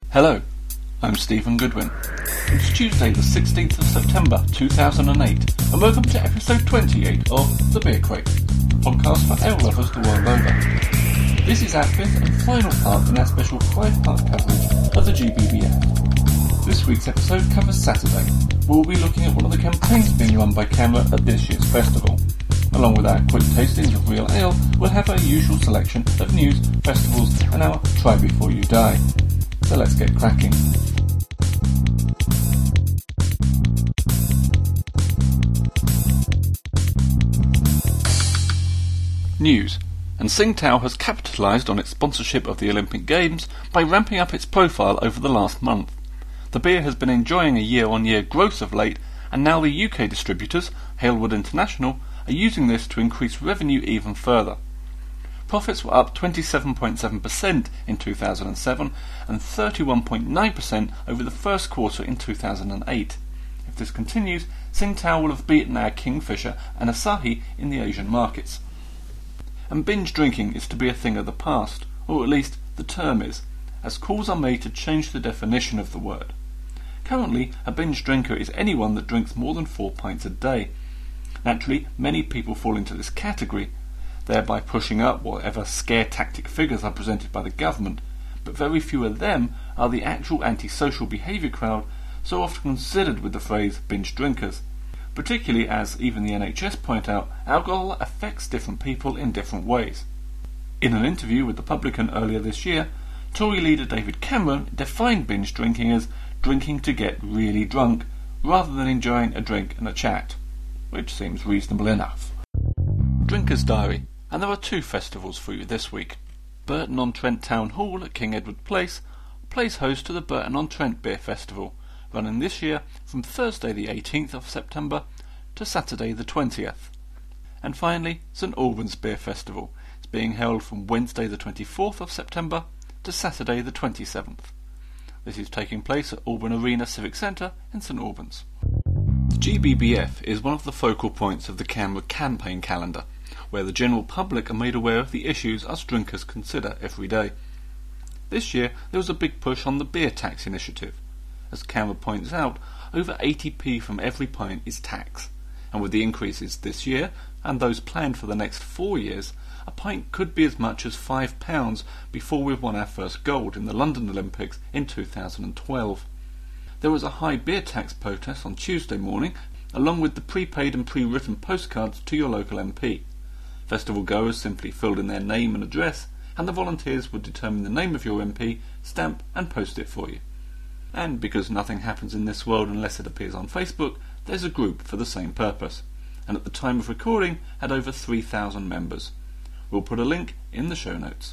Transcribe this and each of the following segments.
Hello, I'm Stephen Goodwin. It's Tuesday the 16th of September 2008 and welcome to episode 28 of The Beer Crate, a podcast for ale lovers the world over. This is our fifth and final part in our special 5-part coverage of the GBBF. This week's episode covers Saturday, where we'll be looking at one of the campaigns being run by CAMRA at this year's festival. Along with our quick tastings of real ale, we'll have our usual selection of news, festivals and our Try Before You Die. So let's get cracking. News. And Tsingtao has capitalised on its sponsorship of the Olympic Games by ramping up its profile over the last month. The beer has been enjoying a year-on-year growth of late, and now the UK distributors, Halewood International, are using this to increase revenue even further. Profits were up 27.7% in 2007 and 31.9% over the first quarter in 2008. If this continues, Tsingtao will have beaten our Kingfisher and Asahi in the Asian markets. And binge drinking is to be a thing of the past, or at least the term is, as calls are made to change the definition of the word. Currently, a binge drinker is anyone that drinks more than 4 pints a day. Naturally, many people fall into this category, thereby pushing up whatever scare tactic figures are presented by the government, but very few of them are the actual antisocial behaviour crowd so often considered with the phrase binge drinkers, particularly as even the NHS point out alcohol affects different people in different ways. In an interview with the Publican earlier this year, Tory leader David Cameron defined binge drinking as drinking to get really drunk, rather than enjoying a drink and a chat, which seems reasonable enough. Drinker's Diary, and there are 2 festivals for you this week. Burton-on-Trent Town Hall at King Edward Place plays host to the Burton-on-Trent Beer Festival, running this year from Thursday the 18th of September to Saturday the 20th. And finally, St Albans Beer Festival is being held from Wednesday the 24th of September to Saturday the 27th. This is taking place at Auburn Arena Civic Centre in St Albans. The GBBF is one of the focal points of the CAMRA campaign calendar, where the general public are made aware of the issues us drinkers consider every day. This year there was a big push on the beer tax initiative. As CAMRA points out, over 80p from every pint is tax, and with the increases this year, and those planned for the next 4 years, a pint could be as much as £5 before we've won our first gold in the London Olympics in 2012. There was a high beer tax protest on Tuesday morning, along with the prepaid and pre-written postcards to your local MP. Festival goers simply filled in their name and address, and the volunteers would determine the name of your MP, stamp and post it for you. And because nothing happens in this world unless it appears on Facebook, there's a group for the same purpose, and at the time of recording had over 3,000 members. We'll put a link in the show notes.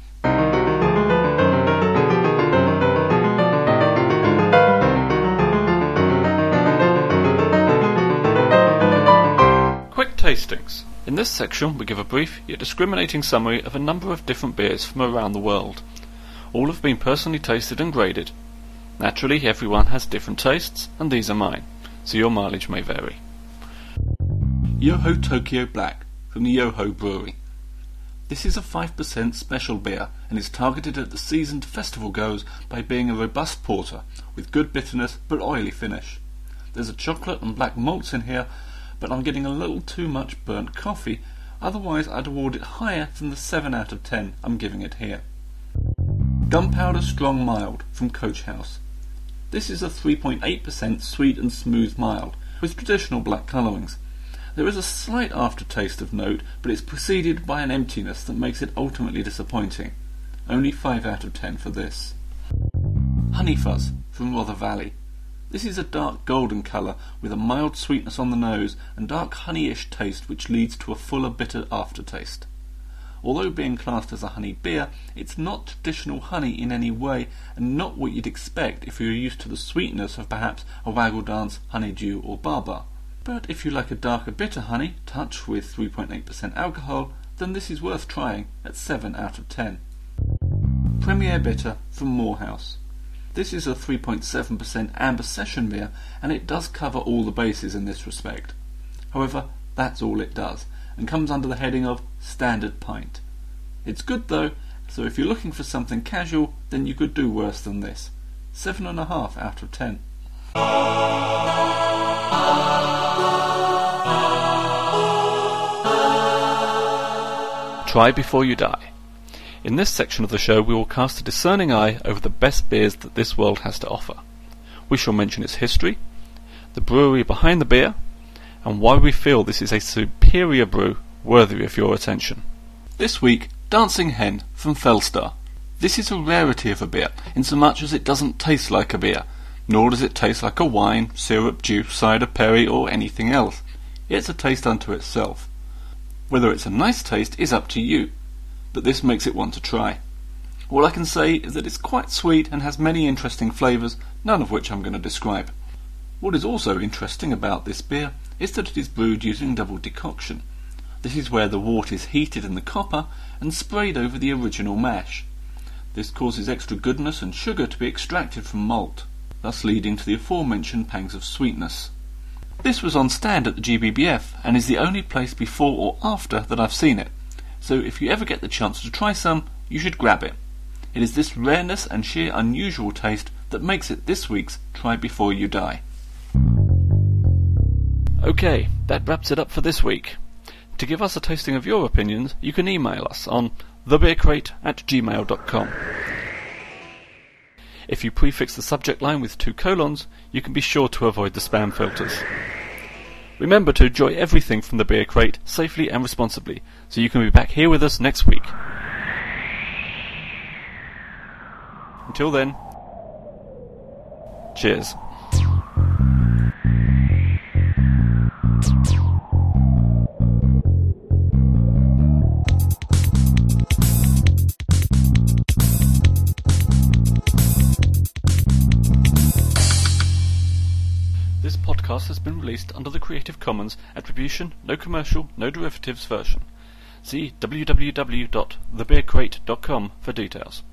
Quick tastings. In this section we give a brief yet discriminating summary of a number of different beers from around the world. All have been personally tasted and graded. Naturally, everyone has different tastes, and these are mine, so your mileage may vary. Yoho Tokyo Black from the Yoho Brewery. This is a 5% special beer and is targeted at the seasoned festival goers by being a robust porter with good bitterness but oily finish. There's a chocolate and black malts in here, but I'm getting a little too much burnt coffee, otherwise I'd award it higher than the 7 out of 10 I'm giving it here. Gunpowder Strong Mild from Coach House. This is a 3.8% sweet and smooth mild, with traditional black colourings. There is a slight aftertaste of note, but it's preceded by an emptiness that makes it ultimately disappointing. Only 5 out of 10 for this. Honey Fuzz from Rother Valley. This is a dark golden colour with a mild sweetness on the nose and dark honeyish taste which leads to a fuller bitter aftertaste. Although being classed as a honey beer, it's not traditional honey in any way and not what you'd expect if you're used to the sweetness of perhaps a Waggle Dance, Honeydew or Baba. But if you like a darker bitter honey, touched with 3.8% alcohol, then this is worth trying at 7 out of 10. Premier Bitter from Morehouse. This is a 3.7% amber session beer and it does cover all the bases in this respect. However, that's all it does, and comes under the heading of standard pint. It's good though, so if you're looking for something casual, then you could do worse than this. 7.5 out of 10. Try before you die. In this section of the show we will cast a discerning eye over the best beers that this world has to offer. We shall mention its history, the brewery behind the beer, and why we feel this is a superior brew worthy of your attention. This week, Dancing Hen from Felstar. This is a rarity of a beer, insomuch as it doesn't taste like a beer, nor does it taste like a wine, syrup, juice, cider, perry, or anything else. It's a taste unto itself. Whether it's a nice taste is up to you, but this makes it one to try. All I can say is that it's quite sweet and has many interesting flavours, none of which I'm going to describe. What is also interesting about this beer is that it is brewed using double decoction. This is where the wort is heated in the copper and sprayed over the original mash. This causes extra goodness and sugar to be extracted from malt, thus leading to the aforementioned pangs of sweetness. This was on stand at the GBBF and is the only place before or after that I've seen it, so if you ever get the chance to try some, you should grab it. It is this rareness and sheer unusual taste that makes it this week's Try Before You Die. Okay, that wraps it up for this week. To give us a tasting of your opinions, you can email us on thebeercrate@gmail.com. If you prefix the subject line with 2 colons, you can be sure to avoid the spam filters. Remember to enjoy everything from the Beer Crate safely and responsibly, so you can be back here with us next week. Until then, cheers. This podcast has been released under the Creative Commons Attribution, No Commercial, No Derivatives version. See www.thebeercrate.com for details.